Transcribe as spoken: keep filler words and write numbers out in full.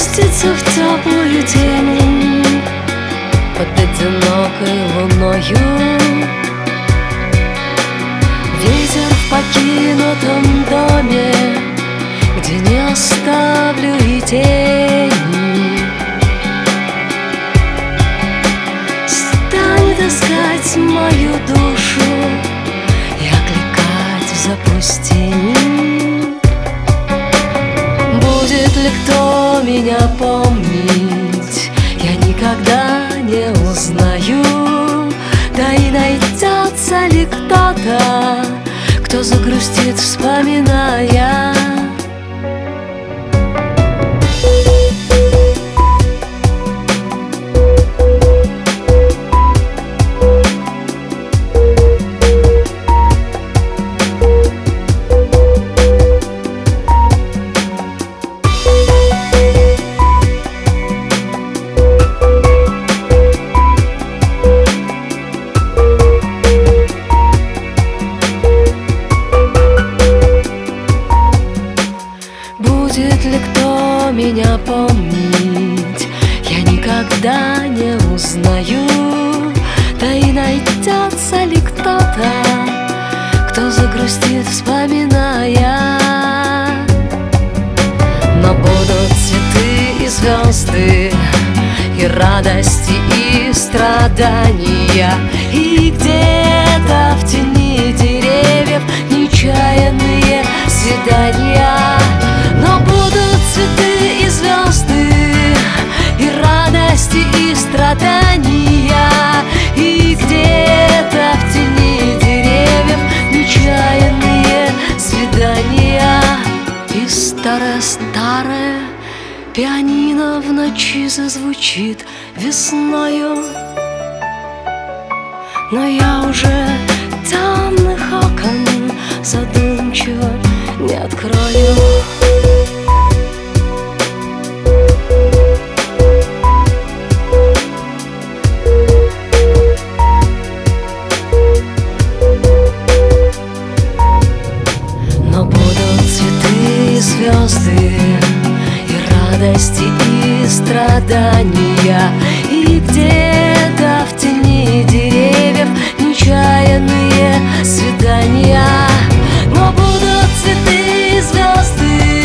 спуститься в теплую тень под одинокой луною. Ветер в покинутом доме, где не оставлю и тени, станет искать мою душу и окликать в запустении. Будет ли кто меня помнить, я никогда не узнаю. Да и найдется ли кто-то, кто загрустит, вспоминая. Будет ли кто меня помнить, я никогда не узнаю. Да и найдется ли кто-то, кто загрустит, вспоминая. Но будут цветы и звезды, и радости, и страдания, и где-то в тени деревьев нечаянные свидания. Но будут цветы и звезды, и радости, и страдания, и где-то в тени деревьев нечаянные свидания. И старое-старое пианино в ночи зазвучит весною, но я уже темных окон задумчиво не открою. Но будут цветы и звезды, и радости, и страдания, и где-то в тени деревьев нечаянные свидания. Но будут цветы и звезды,